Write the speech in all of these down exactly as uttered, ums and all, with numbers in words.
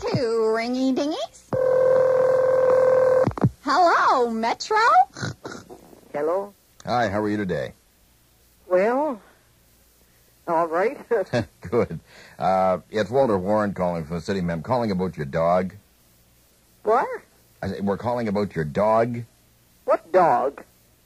to Ringy Dingies. Hello, Metro. Hello? Hi, how are you today? Well, all right. Good. Uh, it's Walter Warren calling from the city, ma'am. Calling about your dog. What? I say, we're calling about your dog. What dog?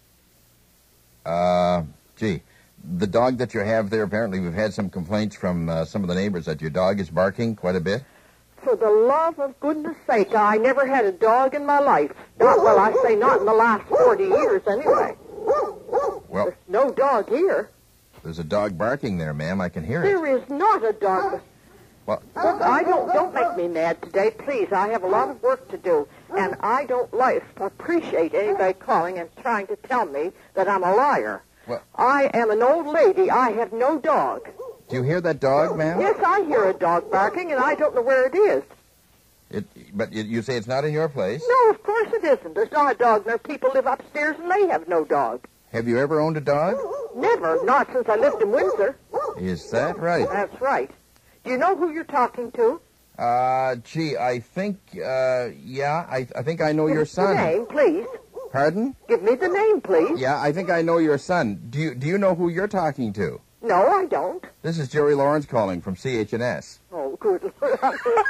Uh, gee, the dog that you have there, apparently we've had some complaints from uh, some of the neighbors that your dog is barking quite a bit. For the love of goodness sake, I never had a dog in my life. Not, well, I say not in the last forty years, anyway. Well, There's no dog here. there's a dog barking there, ma'am. I can hear it. There is not a dog. Well, Look, I don't, don't make me mad today, please. I have a lot of work to do, and I don't like, appreciate anybody calling and trying to tell me that I'm a liar. Well- I am an old lady. I have no dog. do you hear that dog, ma'am? Yes, I hear a dog barking, and I don't know where it is. It, but you, you say it's not in your place? No, of course it isn't. There's not a dog. There people live upstairs, and they have no dog. Have you ever owned a dog? Never. Not since I lived in Windsor. Is that right? That's right. Do you know who you're talking to? Uh, gee, I think, uh, yeah, I, I think I know your Give me son. the name, please. Pardon? Give me the name, please. Yeah, I think I know your son. Do you, do you know who you're talking to? No, I don't. This is Jerry Lawrence calling from C H N S. Oh, good Lord.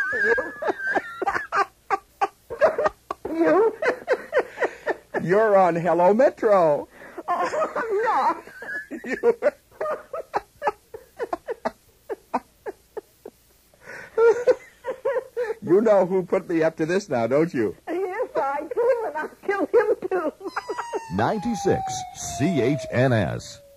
You? you? You're on Hello Metro. Oh, I'm not. You... You know who put me up to this now, don't you? Yes, I do, and I'll kill him, too. ninety-six C H N S.